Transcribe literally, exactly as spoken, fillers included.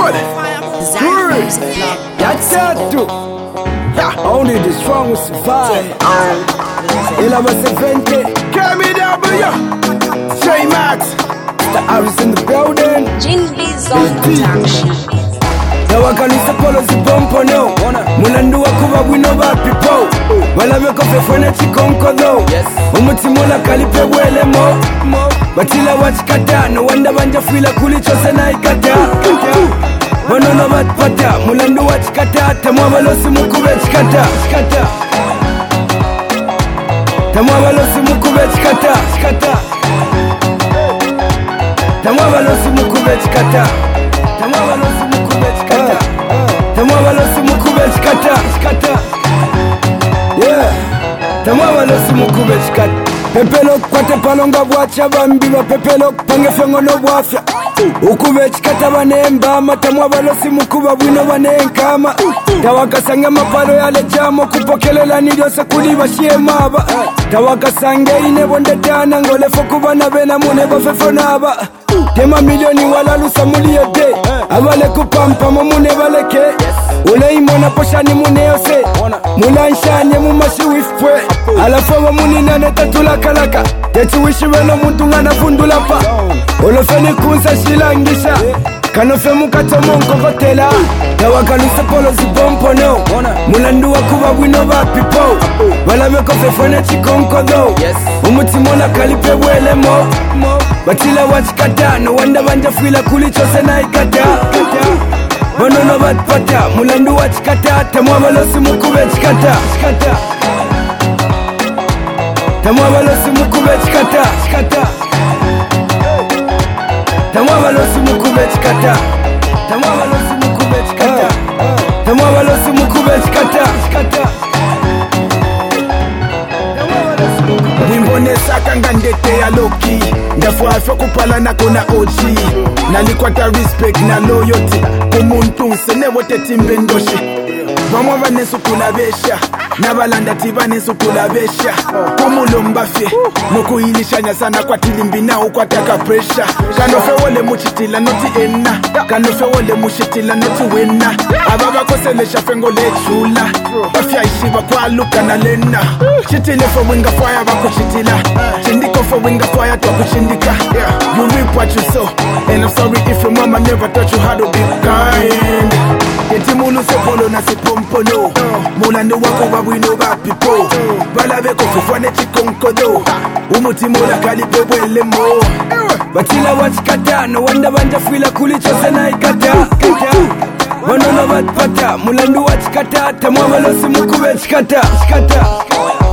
Good. Good. That's it too. Yeah. Only the strong will survive. eleven seventy. K M W. J Max. The Harris in the building. Jinby's on action. Nawakanisa polo zibompo no Mulandu wakuba wino ba pipo Walawe kofe fwene chikonko though Umutimula kalipe wele mo Batila wachikata No wanda banja fila kulichose na ikata Wanono batpata Mulandu wachikata Tamwa balosi mukube chikata Tamwa balosi mukube chikata Tamwa balosi mukube chikata Tamwa balosi mukube chikata Tamwa balosi mukube chikata Yeah Tamwa balosi mukube chikata Pepelo kwate palonga bwacha bambiba Pepelo pange fengo no bwafya Ukube chikata banemba Tamwa balosi mukuba bwino banenkama Tawakasange mapalo yale jamo Kupokelela nidose kuliba shiemaba Tawakasange inebonde tana Ngolefo kubana bena muneba fefo naba Tema milioni wala lusa muli yote Abale kupampa mumune baleke Ule imona poshani mune yose Mula nshanye mumashi wifpwe Alafawa muni nane tatula kalaka Techi wishi weno muntu ngana fundula pa Olofeni kunsa shilangisha Kanofe mukato monko kotela Tawakaluse polo zibompo no Mulandu wakuba wino ba pipo Walawe kofe fone chikonko though Umutimola kalipe wele mo Batila wachikata No wanda banja fila kulichose na ikata Wanono batpata Mulandu wachikata Tamwa balosi mukube chikata Tamwa balosi mukube chikata Tamwa balosi mukube chikata Tamwa balosi mukube chikata Tamwa balosi mukube chikata Wimbonesa kanga ndete ya loki Ndafu alfa kupala na kona O G Nalikwata respect na loyalty Kumuntu nsene wote timbe ndoshi Vamwa vanesu kulabesha Nabalanda tiba nesu kulabesha Kumulo mbafye Nukuhilishanya sana kwa tilimbi na ukwataka pressure Kanofe wole muchitila noti ena Kanofe wole muchitila noti wena Ababa koselesha fengo lechula Bafya ishiba kwa luka na lena Chitile for winga fire bako chitila Chindiko for winga fire to kuchindika You reap what you sow And I'm sorry if your mama never taught you how to be kind Yetimulu sepolo na sepompo no Mulandu wako babwino ba pipo Balabe kofufwane chikonko do Umutimula kalipe wele mo Batila wachikata No wanda banja fila kulichose na ikata Wanono batpata Mulandu wachikata Tamwa balosi mukube chikata